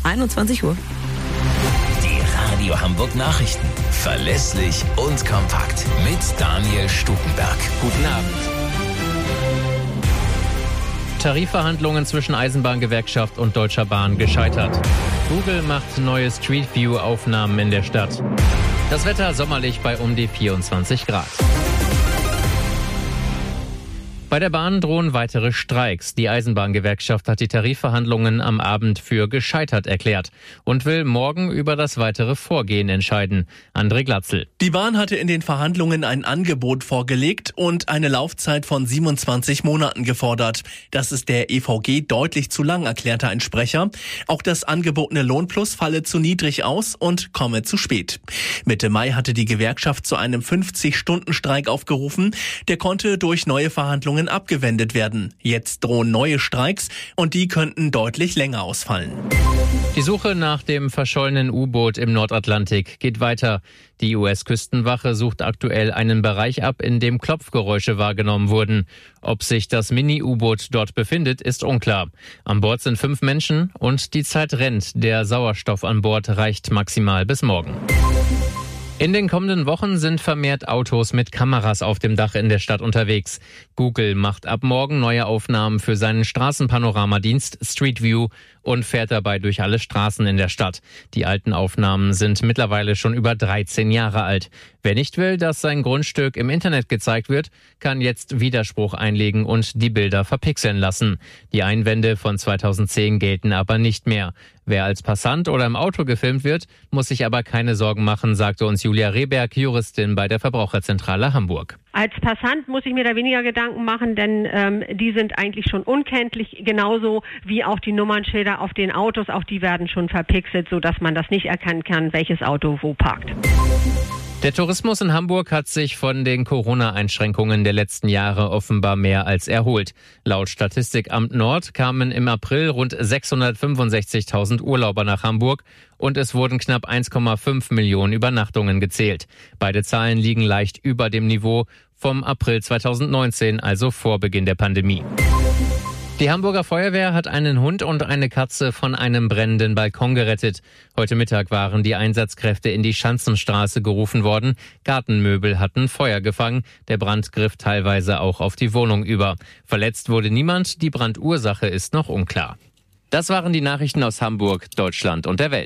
21 Uhr. Die Radio Hamburg Nachrichten. Verlässlich und kompakt. Mit Daniel Stukenberg. Guten Abend. Tarifverhandlungen zwischen Eisenbahngewerkschaft und Deutscher Bahn gescheitert. Google macht neue Street View-Aufnahmen in der Stadt. Das Wetter sommerlich bei um die 24 Grad. Bei der Bahn drohen weitere Streiks. Die Eisenbahngewerkschaft hat die Tarifverhandlungen am Abend für gescheitert erklärt und will morgen über das weitere Vorgehen entscheiden. André Glatzel. Die Bahn hatte in den Verhandlungen ein Angebot vorgelegt und eine Laufzeit von 27 Monaten gefordert. Das ist der EVG deutlich zu lang, erklärte ein Sprecher. Auch das angebotene Lohnplus falle zu niedrig aus und komme zu spät. Mitte Mai hatte die Gewerkschaft zu einem 50-Stunden-Streik aufgerufen. Der konnte durch neue Verhandlungen abgewendet werden. Jetzt drohen neue Streiks und die könnten deutlich länger ausfallen. Die Suche nach dem verschollenen U-Boot im Nordatlantik geht weiter. Die US-Küstenwache sucht aktuell einen Bereich ab, in dem Klopfgeräusche wahrgenommen wurden. Ob sich das Mini-U-Boot dort befindet, ist unklar. An Bord sind 5 Menschen und die Zeit rennt. Der Sauerstoff an Bord reicht maximal bis morgen. In den kommenden Wochen sind vermehrt Autos mit Kameras auf dem Dach in der Stadt unterwegs. Google macht ab morgen neue Aufnahmen für seinen Straßenpanoramadienst Street View und fährt dabei durch alle Straßen in der Stadt. Die alten Aufnahmen sind mittlerweile schon über 13 Jahre alt. Wer nicht will, dass sein Grundstück im Internet gezeigt wird, kann jetzt Widerspruch einlegen und die Bilder verpixeln lassen. Die Einwände von 2010 gelten aber nicht mehr. Wer als Passant oder im Auto gefilmt wird, muss sich aber keine Sorgen machen, sagte uns Julia Rehberg, Juristin bei der Verbraucherzentrale Hamburg. Als Passant muss ich mir da weniger Gedanken machen, denn die sind eigentlich schon unkenntlich, genauso wie auch die Nummernschilder auf den Autos, auch die werden schon verpixelt, sodass man das nicht erkennen kann, welches Auto wo parkt. Der Tourismus in Hamburg hat sich von den Corona-Einschränkungen der letzten Jahre offenbar mehr als erholt. Laut Statistikamt Nord kamen im April rund 665.000 Urlauber nach Hamburg und es wurden knapp 1,5 Millionen Übernachtungen gezählt. Beide Zahlen liegen leicht über dem Niveau vom April 2019, also vor Beginn der Pandemie. Die Hamburger Feuerwehr hat einen Hund und eine Katze von einem brennenden Balkon gerettet. Heute Mittag waren die Einsatzkräfte in die Schanzenstraße gerufen worden. Gartenmöbel hatten Feuer gefangen. Der Brand griff teilweise auch auf die Wohnung über. Verletzt wurde niemand. Die Brandursache ist noch unklar. Das waren die Nachrichten aus Hamburg, Deutschland und der Welt.